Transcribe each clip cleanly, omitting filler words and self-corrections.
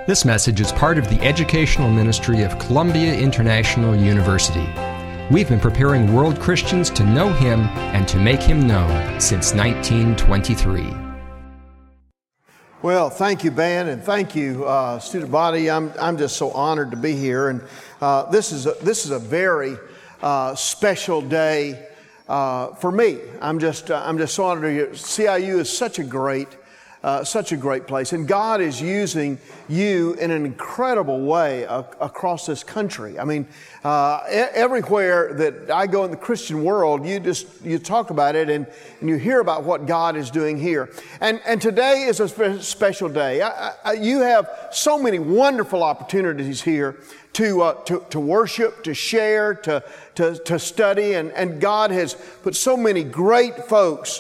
This message is part of the educational ministry of Columbia International University. We've been preparing world Christians to know Him and to make Him known since 1923. Well, thank you, Ben, and thank you, student body. I'm just so honored to be here, and this is a very special day for me. I'm just so honored to hear. CIU is such a great place, and God is using you in an incredible way across this country. I mean, everywhere that I go in the Christian world, you talk about it and you hear about what God is doing here. And today is a special day. You have so many wonderful opportunities here to worship, to share, to study, and God has put so many great folks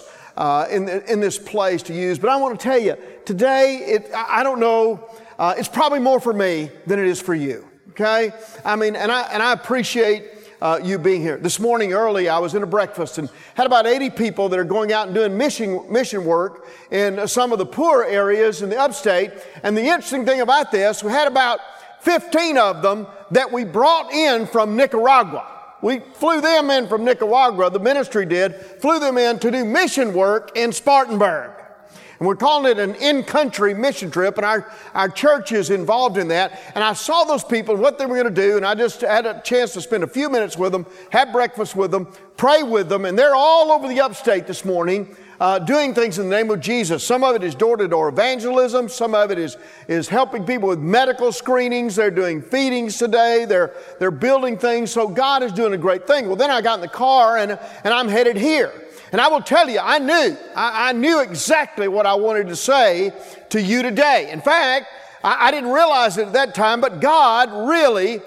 in this place to use. But I want to tell you, today, I don't know, it's probably more for me than it is for you, okay? I mean, and I appreciate you being here. This morning early, I was in a breakfast and had about 80 people that are going out and doing mission work in some of the poorer areas in the upstate. And the interesting thing about this, we had about 15 of them that we brought in from Nicaragua. We flew them in from Nicaragua, the ministry did, flew them in to do mission work in Spartanburg. And we're calling it an in-country mission trip, and our church is involved in that. And I saw those people and what they were going to do, and I just had a chance to spend a few minutes with them, have breakfast with them, pray with them, and they're all over the upstate this morning doing things in the name of Jesus. Some of it is door-to-door evangelism. Some of it is helping people with medical screenings. They're doing feedings today. They're building things. So God is doing a great thing. Well, then I got in the car and I'm headed here. And I will tell you, I knew exactly what I wanted to say to you today. In fact, I didn't realize it at that time, but God really,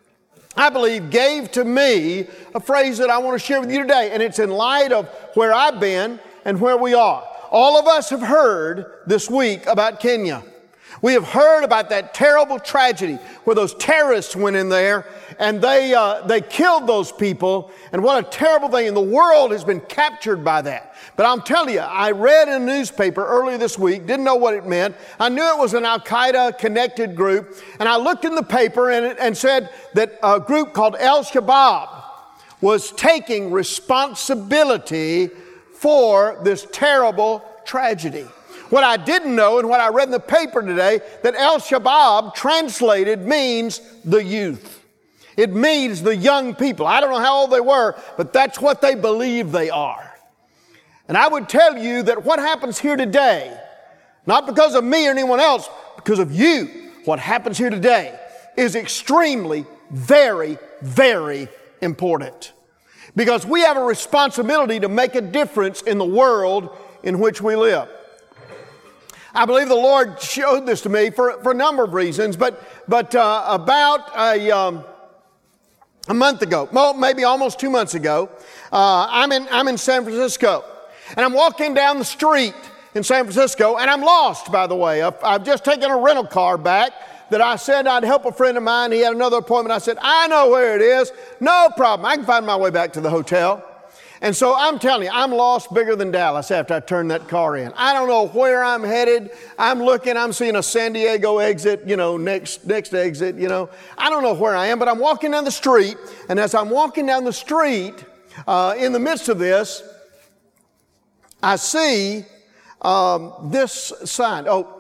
I believe, gave to me a phrase that I want to share with you today. And it's in light of where I've been and where we are. All of us have heard this week about Kenya. We have heard about that terrible tragedy where those terrorists went in there and they killed those people. And what a terrible thing. And the world has been captured by that. But I'm telling you, I read in a newspaper earlier this week, didn't know what it meant. I knew it was an Al-Qaeda connected group. And I looked in the paper and said that a group called Al-Shabaab was taking responsibility for this terrible tragedy. What I didn't know and what I read in the paper today, that Al-Shabaab translated means the youth. It means the young people. I don't know how old they were, but that's what they believe they are. And I would tell you that what happens here today, not because of me or anyone else, because of you, what happens here today is extremely, very, very important. Because we have a responsibility to make a difference in the world in which we live. I believe the Lord showed this to me for a number of reasons, but about a month ago, well, maybe almost 2 months ago, I'm in San Francisco, and I'm walking down the street in San Francisco, and I'm lost, by the way. I've just taken a rental car back that I said I'd help a friend of mine. He had another appointment. I said, I know where it is. No problem. I can find my way back to the hotel. And so I'm telling you, I'm lost bigger than Dallas after I turned that car in. I don't know where I'm headed. I'm seeing a San Diego exit, next exit, I don't know where I am, but I'm walking down the street. And as I'm walking down the street, in the midst of this, I see this sign. Oh,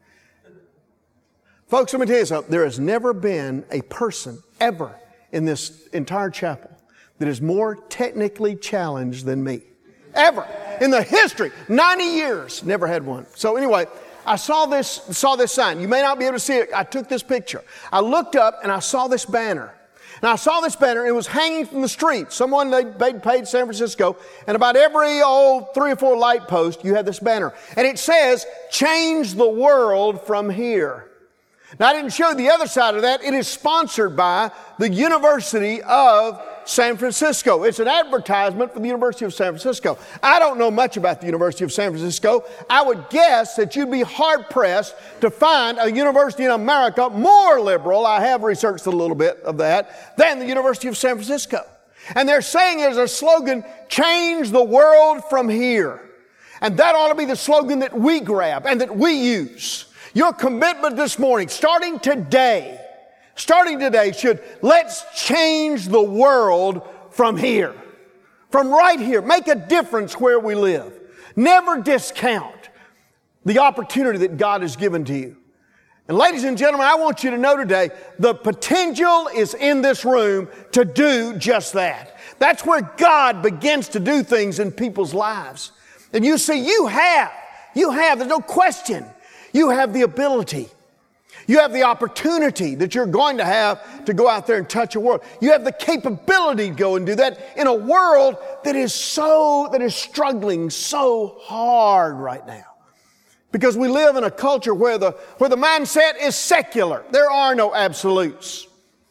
folks, let me tell you something. There has never been a person ever in this entire chapel that is more technically challenged than me. Ever. In the history. 90 years. Never had one. So anyway, I saw this sign. You may not be able to see it. I took this picture. I looked up and I saw this banner. And I saw this banner. It was hanging from the street. Someone, they paid San Francisco. And about every 3 or 4 light post, you have this banner. And it says, change the world from here. Now, I didn't show the other side of that. It is sponsored by the University of San Francisco. It's an advertisement for the University of San Francisco. I don't know much about the University of San Francisco. I would guess that you'd be hard-pressed to find a university in America more liberal, I have researched a little bit of that, than the University of San Francisco. And they're saying as a slogan, change the world from here. And that ought to be the slogan that we grab and that we use. Your commitment this morning, starting today, should let's change the world from here. From right here. Make a difference where we live. Never discount the opportunity that God has given to you. And ladies and gentlemen, I want you to know today, the potential is in this room to do just that. That's where God begins to do things in people's lives. And you see, you have, there's no question, you have the ability. You have the opportunity that you're going to have to go out there and touch a world. You have the capability to go and do that in a world that is struggling so hard right now. Because we live in a culture where the mindset is secular. There are no absolutes.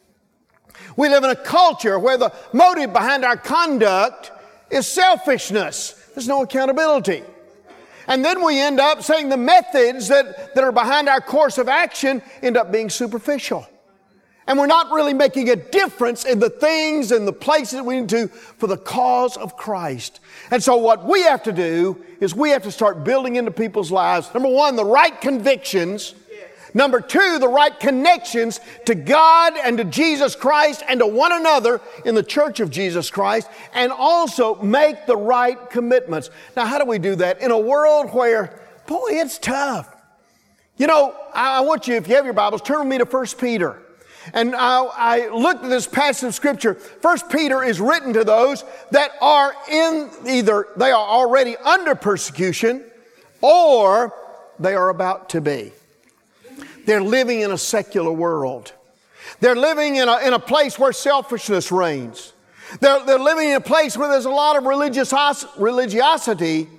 We live in a culture where the motive behind our conduct is selfishness. There's no accountability. And then we end up saying the methods that are behind our course of action end up being superficial. And we're not really making a difference in the things and the places we need to for the cause of Christ. And so what we have to do is we have to start building into people's lives, number one, the right convictions. Number two, the right connections to God and to Jesus Christ and to one another in the church of Jesus Christ, and also make the right commitments. Now, how do we do that? In a world where, boy, it's tough. You know, I want you, if you have your Bibles, turn with me to 1 Peter. And I looked at this passage of Scripture. 1 Peter is written to those that are they are already under persecution, or they are about to be. They're living in a secular world. They're living in a place where selfishness reigns. They're living in a place where there's a lot of religiosity,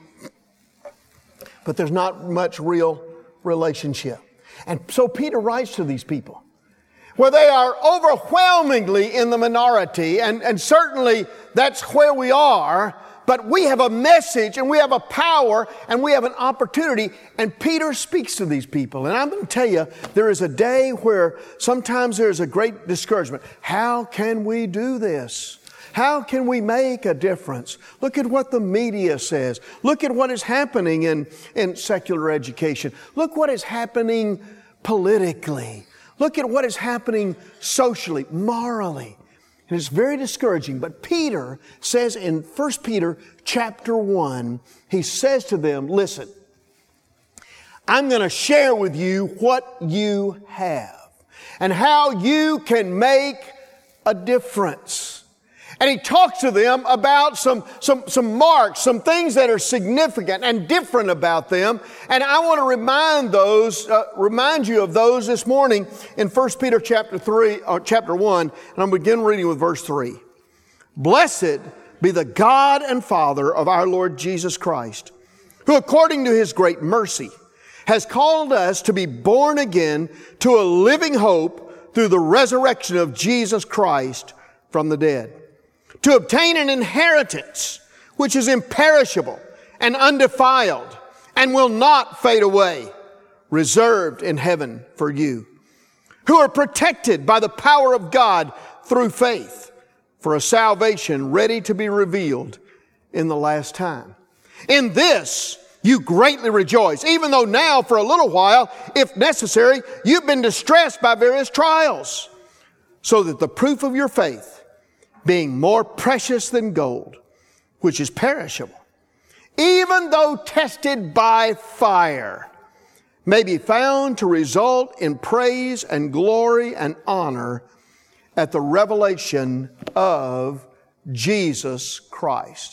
but there's not much real relationship. And so Peter writes to these people where they are overwhelmingly in the minority, and certainly that's where we are. But we have a message and we have a power and we have an opportunity. And Peter speaks to these people. And I'm going to tell you, there is a day where sometimes there's a great discouragement. How can we do this? How can we make a difference? Look at what the media says. Look at what is happening in secular education. Look what is happening politically. Look at what is happening socially, morally. And it's very discouraging. But Peter says in 1 Peter chapter 1, he says to them, listen, I'm going to share with you what you have and how you can make a difference. And he talks to them about some marks, some things that are significant and different about them. And I want to remind you of those this morning in 1 Peter chapter 1, and I'm begin reading with verse 3. Blessed be the God and Father of our Lord Jesus Christ, who according to His great mercy has called us to be born again to a living hope through the resurrection of Jesus Christ from the dead, to obtain an inheritance which is imperishable and undefiled and will not fade away, reserved in heaven for you, who are protected by the power of God through faith for a salvation ready to be revealed in the last time. In this you greatly rejoice, even though now for a little while, if necessary, you've been distressed by various trials, so that the proof of your faith, being more precious than gold, which is perishable, even though tested by fire, may be found to result in praise and glory and honor at the revelation of Jesus Christ.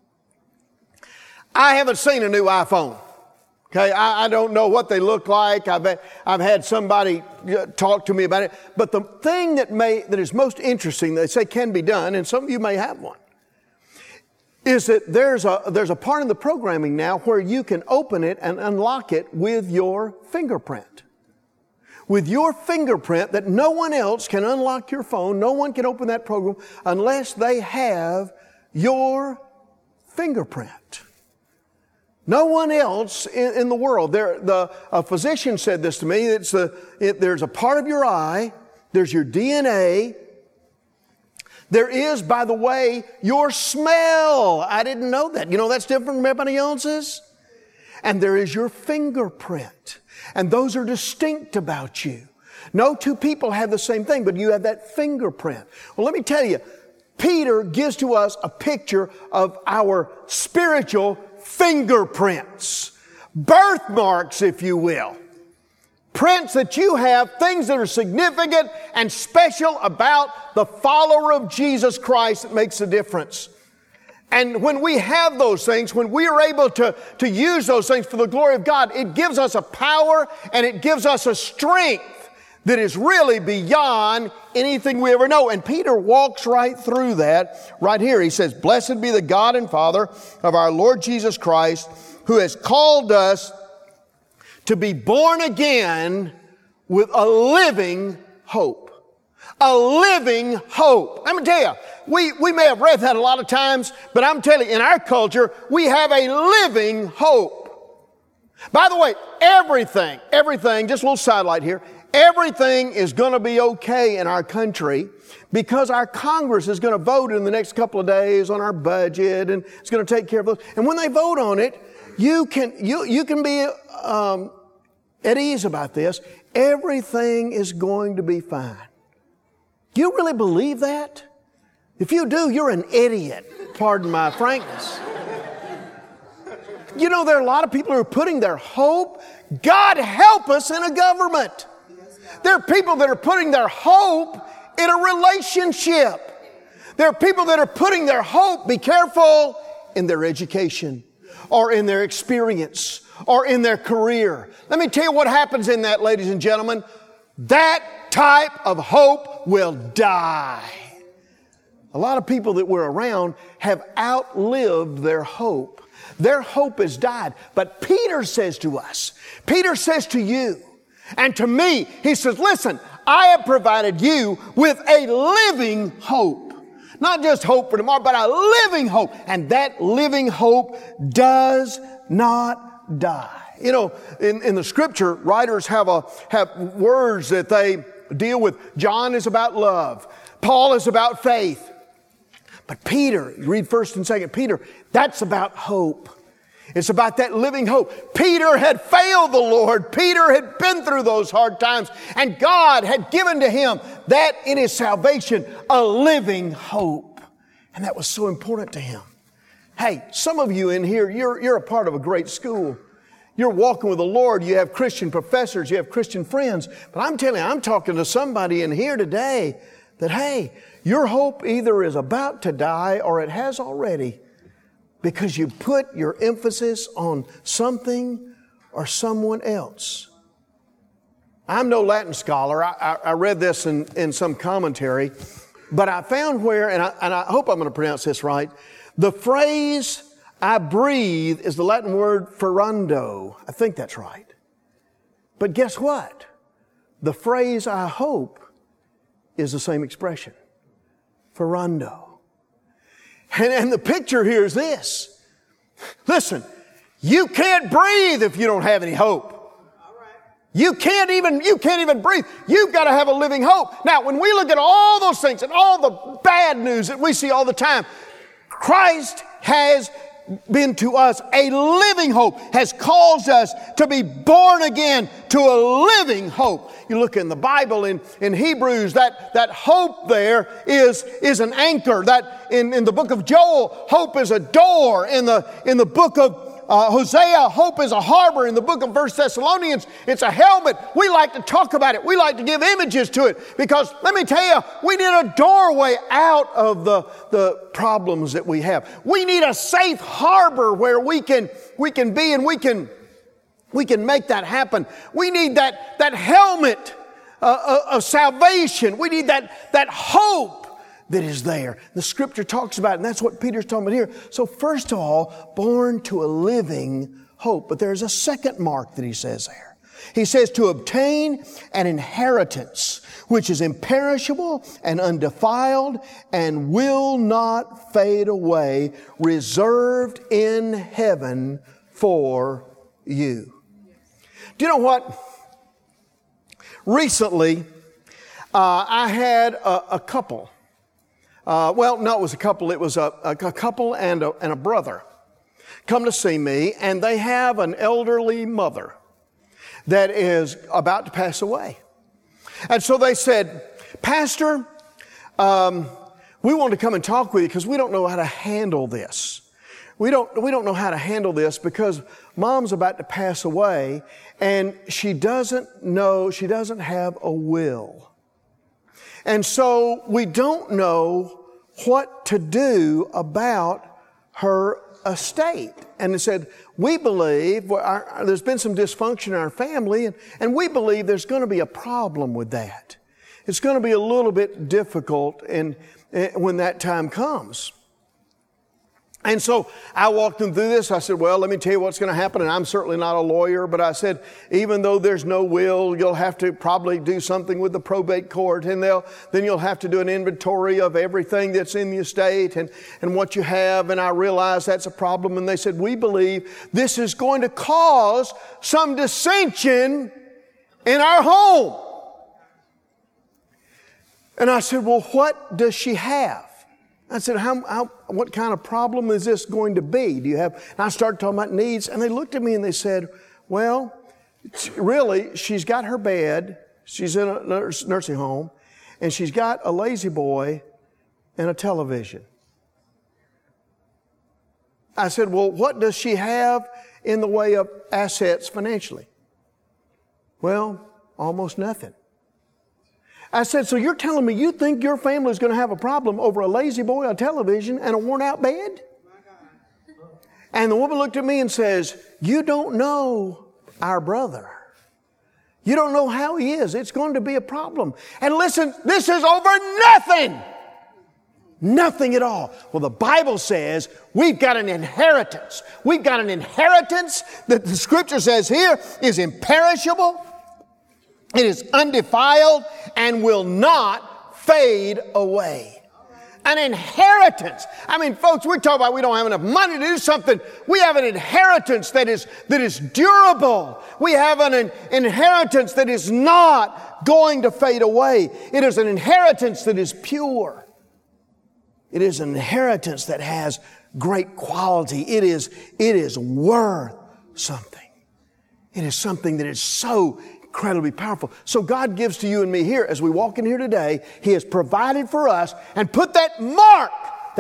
I haven't seen a new iPhone. Okay, I don't know what they look like. I've had somebody talk to me about it. But the thing that is most interesting, they say can be done, and some of you may have one, is that there's a part in the programming now where you can open it and unlock it with your fingerprint. With your fingerprint, that no one else can unlock your phone. No one can open that program unless they have your fingerprint. No one else in the world. A physician said this to me. There's a part of your eye. There's your DNA. There is, by the way, your smell. I didn't know that. You know, that's different from everybody else's. And there is your fingerprint. And those are distinct about you. No two people have the same thing, but you have that fingerprint. Well, let me tell you, Peter gives to us a picture of our spiritual fingerprints. Birthmarks, if you will. Prints that you have, things that are significant and special about the follower of Jesus Christ that makes a difference. And when we have those things, when we are able to use those things for the glory of God, it gives us a power and it gives us a strength that is really beyond anything we ever know. And Peter walks right through that right here. He says, "Blessed be the God and Father of our Lord Jesus Christ, who has called us to be born again with a living hope." A living hope. Let me tell you, we may have read that a lot of times, but I'm telling you, in our culture, we have a living hope. By the way, everything, just a little sidelight here, everything is going to be okay in our country because our Congress is going to vote in the next couple of days on our budget, and it's going to take care of those. And when they vote on it, you can be at ease about this. Everything is going to be fine. Do you really believe that? If you do, you're an idiot. Pardon my frankness. You know, there are a lot of people who are putting their hope, God help us, in a government. There are people that are putting their hope in a relationship. There are people that are putting their hope, be careful, in their education or in their experience or in their career. Let me tell you what happens in that, ladies and gentlemen. That type of hope will die. A lot of people that we're around have outlived their hope. Their hope has died. But Peter says to us, Peter says to you and to me, he says, listen, I have provided you with a living hope. Not just hope for tomorrow, but a living hope. And that living hope does not die. You know, in the Scripture, writers have words that they deal with. John is about love. Paul is about faith. But Peter, you read 1st and 2nd Peter, that's about hope. It's about that living hope. Peter had failed the Lord. Peter had been through those hard times. And God had given to him that in his salvation, a living hope. And that was so important to him. Hey, some of you in here, you're a part of a great school. You're walking with the Lord. You have Christian professors. You have Christian friends. But I'm telling you, I'm talking to somebody in here today that, hey, your hope either is about to die or it has already because you put your emphasis on something or someone else. I'm no Latin scholar. I read this in some commentary, but I found where, and I hope I'm going to pronounce this right, the phrase I breathe is the Latin word ferendo. I think that's right. But guess what? The phrase I hope is the same expression. Ferendo. And the picture here is this. Listen, you can't breathe if you don't have any hope. You can't even breathe. You've got to have a living hope. Now, when we look at all those things and all the bad news that we see all the time, Christ has been to us a living hope, has caused us to be born again to a living hope. You look in the Bible in Hebrews, that hope there is an anchor. That in the book of Joel, hope is a door. In the book of Hosea, hope is a harbor. In the book of 1 Thessalonians, it's a helmet. We like to talk about it. We like to give images to it because, let me tell you, we need a doorway out of the problems that we have. We need a safe harbor where we can be and we can make that happen. We need that helmet of salvation. We need that hope that is there. The Scripture talks about it, and that's what Peter's talking about here. So first of all, born to a living hope. But there's a second mark that he says there. He says to obtain an inheritance which is imperishable and undefiled and will not fade away, reserved in heaven for you. Do you know what? Recently, I had a couple. It was a couple. It was a couple and a brother come to see me, and they have an elderly mother that is about to pass away. And so they said, Pastor, we want to come and talk with you because we don't know how to handle this. We don't know how to handle this because Mom's about to pass away and she doesn't have a will. And so we don't know what to do about her estate. And they said, we believe, there's been some dysfunction in our family, and we believe there's going to be a problem with that. It's going to be a little bit difficult when that time comes. And so I walked them through this. I said, well, let me tell you what's going to happen. And I'm certainly not a lawyer, but I said, even though there's no will, you'll have to probably do something with the probate court. And then you'll have to do an inventory of everything that's in the estate and what you have. And I realized that's a problem. And they said, we believe this is going to cause some dissension in our home. And I said, well, what does she have? I said, what kind of problem is this going to be? Do you have? And I started talking about needs, and they looked at me and they said, well, really, she's got her bed, she's in a nursing home, and she's got a lazy boy and a television. I said, well, what does she have in the way of assets financially? Well, almost nothing. I said, so you're telling me you think your family is going to have a problem over a lazy boy, a television, and a worn-out bed? And the woman looked at me and says, you don't know our brother. You don't know how he is. It's going to be a problem. And listen, this is over nothing. Nothing at all. Well, the Bible says we've got an inheritance. We've got an inheritance that the Scripture says here is imperishable. It is undefiled and will not fade away. An inheritance. I mean, folks, we're talking about we don't have enough money to do something. We have an inheritance that is durable. We have an inheritance that is not going to fade away. It is an inheritance that is pure. It is an inheritance that has great quality. It is worth something. It is something that is so incredibly powerful. So God gives to you and me here, as we walk in here today, He has provided for us and put that mark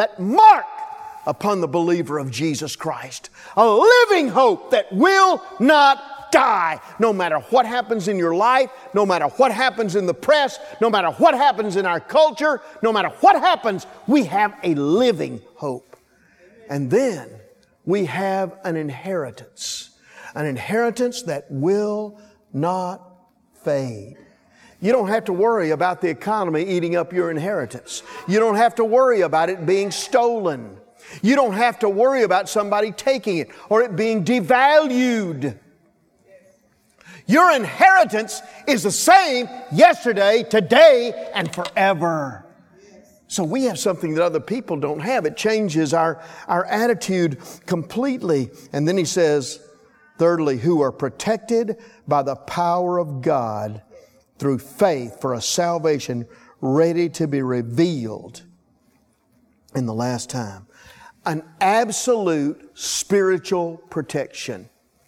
upon the believer of Jesus Christ. A living hope that will not die. No matter what happens in your life, no matter what happens in the press, no matter what happens in our culture, no matter what happens, we have a living hope. And then we have an inheritance that will not fade. You don't have to worry about the economy eating up your inheritance. You don't have to worry about it being stolen. You don't have to worry about somebody taking it or it being devalued. Your inheritance is the same yesterday, today, and forever. So we have something that other people don't have. It changes our attitude completely. And then he says, thirdly, who are protected by the power of God through faith for a salvation ready to be revealed in the last time. An absolute spiritual protection.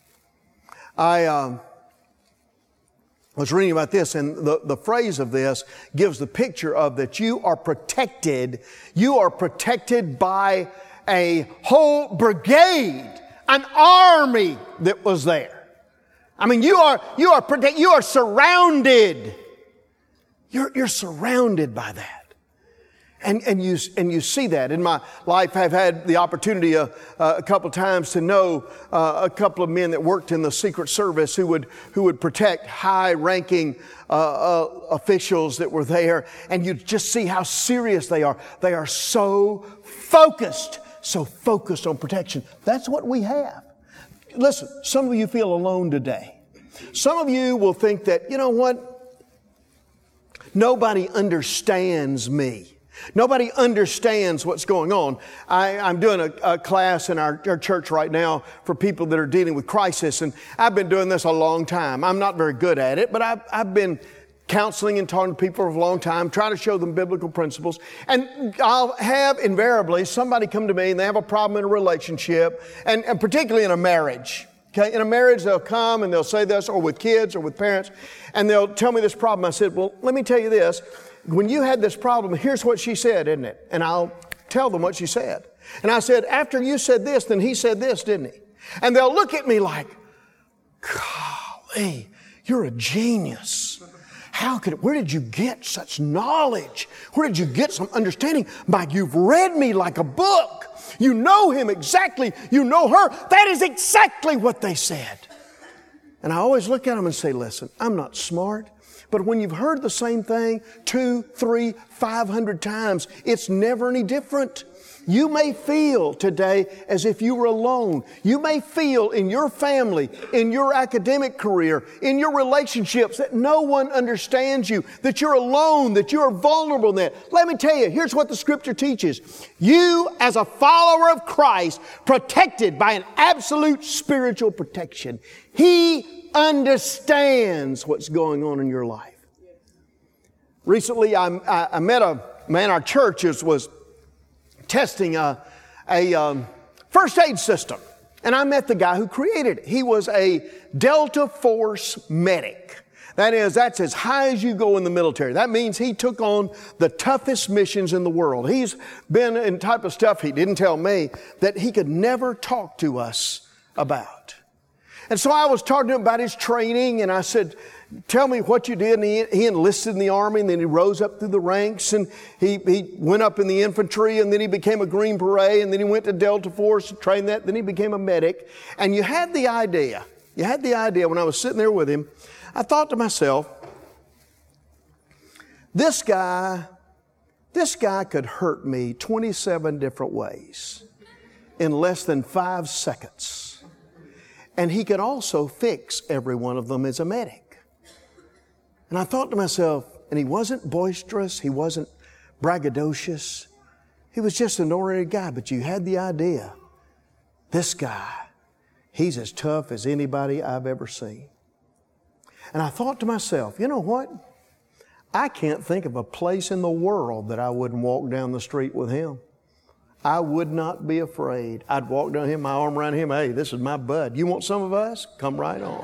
I was reading about this, and the phrase of this gives the picture of that you are protected. You are protected by a whole brigade, an army that was there. I mean, you are protected. You are surrounded. You're surrounded by that. And you see that. In my life, I've had the opportunity a couple of times to know a couple of men that worked in the Secret Service who would protect high-ranking officials that were there. And you just see how serious they are. They are so focused on protection. That's what we have. Listen, some of you feel alone today. Some of you will think that, you know what? Nobody understands me. Nobody understands what's going on. I'm doing a class in our church right now for people that are dealing with crisis, and I've been doing this a long time. I'm not very good at it, but I've been counseling and talking to people for a long time, trying to show them biblical principles. And I'll have invariably somebody come to me and they have a problem in a relationship, and particularly in a marriage. Okay, in a marriage, they'll come and they'll say this, or with kids or with parents, and they'll tell me this problem. I said, well, let me tell you this. When you had this problem, here's what she said, isn't it? And I'll tell them what she said. And I said, after you said this, then he said this, didn't he? And they'll look at me like, golly, you're a genius. Where did you get such knowledge? Where did you get some understanding? Mike, you've read me like a book. You know him exactly. You know her. That is exactly what they said. And I always look at them and say, listen, I'm not smart. But when you've heard the same thing 200, 300, 500 times, it's never any different. You may feel today as if you were alone. You may feel in your family, in your academic career, in your relationships that no one understands you, that you're alone, that you're vulnerable in that. Let me tell you, here's what the Scripture teaches. You, as a follower of Christ, protected by an absolute spiritual protection. He understands what's going on in your life. Recently, I met a man, our church was testing a first aid system. And I met the guy who created it. He was a Delta Force medic. That's as high as you go in the military. That means he took on the toughest missions in the world. He's been in type of stuff, he didn't tell me, that he could never talk to us about. And so I was talking to him about his training, and I said, tell me what you did. And he enlisted in the Army, and then he rose up through the ranks, and he went up in the infantry, and then he became a Green Beret, and then he went to Delta Force, trained that, then he became a medic. And you had the idea when I was sitting there with him, I thought to myself, this guy could hurt me 27 different ways in less than 5 seconds. And he could also fix every one of them as a medic. And I thought to myself, and he wasn't boisterous, he wasn't braggadocious, he was just an ordinary guy, but you had the idea, this guy, he's as tough as anybody I've ever seen. And I thought to myself, you know what? I can't think of a place in the world that I wouldn't walk down the street with him. I would not be afraid. I'd walk down him, my arm around him. Hey, this is my bud. You want some of us? Come right on.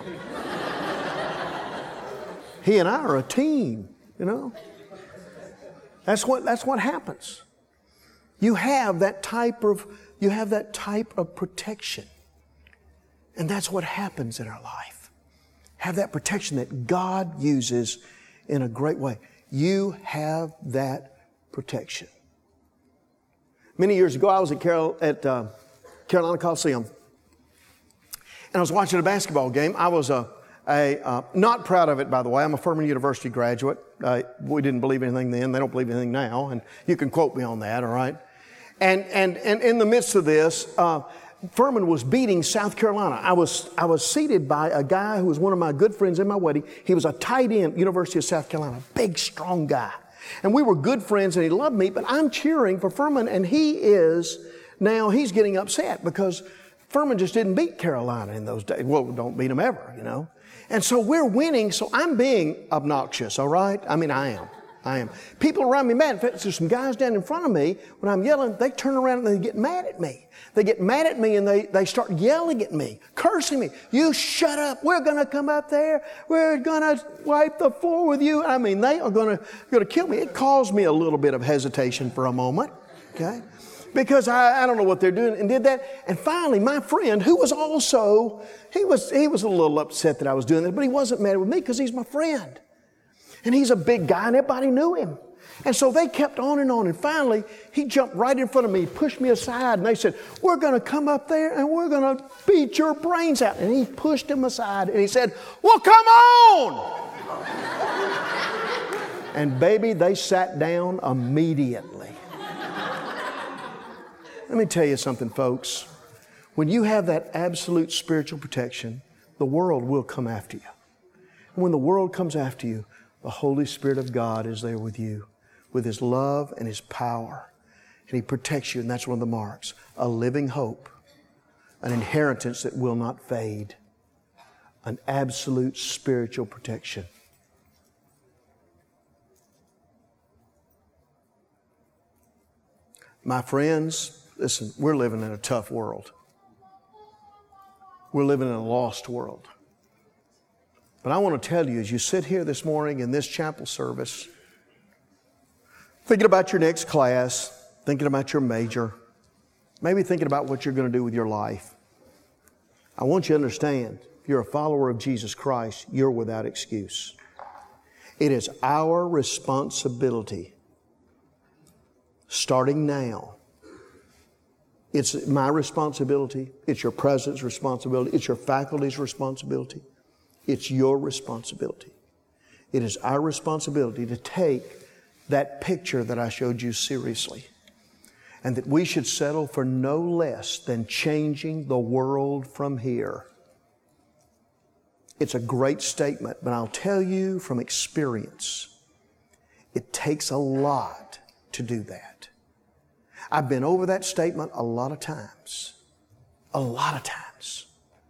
He and I are a team, you know. That's what happens. You have that type of protection. And that's what happens in our life. Have that protection that God uses in a great way. You have that protection. Many years ago, I was at Carolina Coliseum, and I was watching a basketball game. I was not proud of it, by the way. I'm a Furman University graduate. We didn't believe anything then. They don't believe anything now, and you can quote me on that, all right? And in the midst of this, Furman was beating South Carolina. I was seated by a guy who was one of my good friends in my wedding. He was a tight end, University of South Carolina, big, strong guy. And we were good friends, and he loved me, but I'm cheering for Furman, and he's getting upset because Furman just didn't beat Carolina in those days. Well, don't beat them ever, you know. And so we're winning, so I'm being obnoxious, all right? I mean, I am. People around me mad. In fact, there's some guys down in front of me. When I'm yelling, they turn around and they get mad at me. They get mad at me and they start yelling at me, cursing me. You shut up. We're going to come up there. We're going to wipe the floor with you. I mean, they are going to kill me. It caused me a little bit of hesitation for a moment, okay? Because I don't know what they're doing, and did that. And finally, my friend, who was also, he was a little upset that I was doing that, but he wasn't mad with me because he's my friend. And he's a big guy, and everybody knew him. And so they kept on, and finally, he jumped right in front of me, pushed me aside, and they said, we're going to come up there, and we're going to beat your brains out. And he pushed him aside, and he said, well, come on! And baby, they sat down immediately. Let me tell you something, folks. When you have that absolute spiritual protection, the world will come after you. And when the world comes after you, the Holy Spirit of God is there with you, with His love and His power. And He protects you, and that's one of the marks. A living hope, an inheritance that will not fade, an absolute spiritual protection. My friends, listen, we're living in a tough world. We're living in a lost world. But I want to tell you, as you sit here this morning in this chapel service, thinking about your next class, thinking about your major, maybe thinking about what you're going to do with your life, I want you to understand, if you're a follower of Jesus Christ, you're without excuse. It is our responsibility, starting now. It's my responsibility. It's your president's responsibility. It's your faculty's responsibility. It's your responsibility. It is our responsibility to take that picture that I showed you seriously, and that we should settle for no less than changing the world from here. It's a great statement, but I'll tell you from experience, it takes a lot to do that. I've been over that statement a lot of times. A lot of times.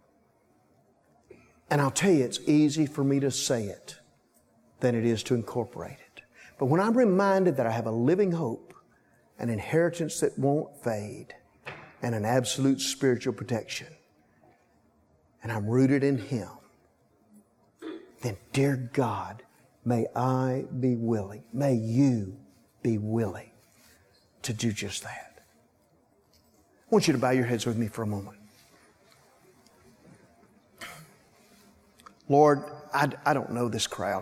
And I'll tell you, it's easy for me to say it than it is to incorporate it. But when I'm reminded that I have a living hope, an inheritance that won't fade, and an absolute spiritual protection, and I'm rooted in Him, then, dear God, may I be willing, may you be willing to do just that. I want you to bow your heads with me for a moment. Lord, I don't know this crowd.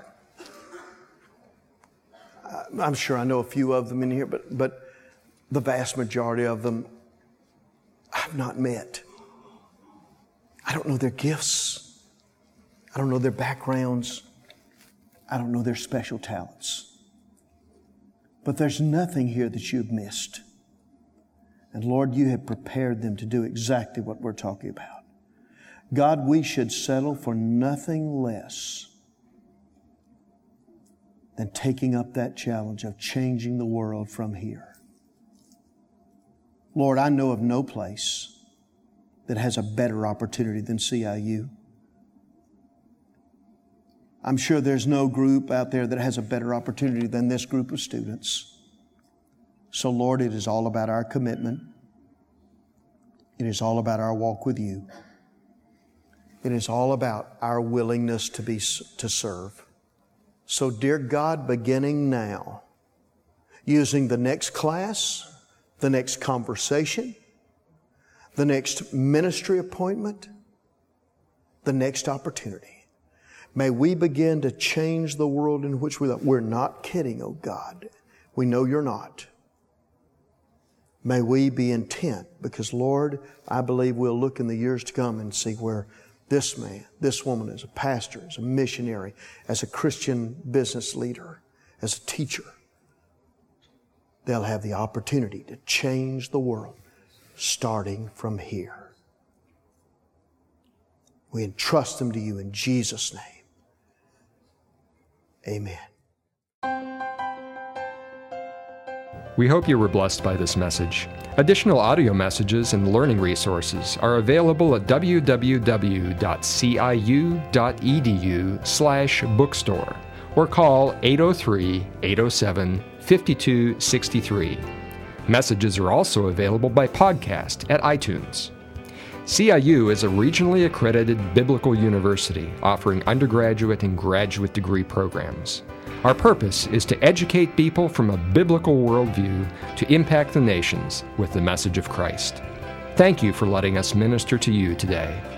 I'm sure I know a few of them in here, but the vast majority of them I've not met. I don't know their gifts. I don't know their backgrounds. I don't know their special talents. But there's nothing here that you've missed. And Lord, you have prepared them to do exactly what we're talking about. God, we should settle for nothing less than taking up that challenge of changing the world from here. Lord, I know of no place that has a better opportunity than CIU. I'm sure there's no group out there that has a better opportunity than this group of students. So, Lord, it is all about our commitment. It is all about our walk with you. It is all about our willingness to serve. So, dear God, beginning now, using the next class, the next conversation, the next ministry appointment, the next opportunity, may we begin to change the world in which we live. We're not kidding, oh God. We know you're not. May we be intent, because, Lord, I believe we'll look in the years to come and see where this man, this woman, as a pastor, as a missionary, as a Christian business leader, as a teacher, they'll have the opportunity to change the world starting from here. We entrust them to you in Jesus' name. Amen. We hope you were blessed by this message. Additional audio messages and learning resources are available at www.ciu.edu/bookstore or call 803-807-5263. Messages are also available by podcast at iTunes. CIU is a regionally accredited biblical university offering undergraduate and graduate degree programs. Our purpose is to educate people from a biblical worldview to impact the nations with the message of Christ. Thank you for letting us minister to you today.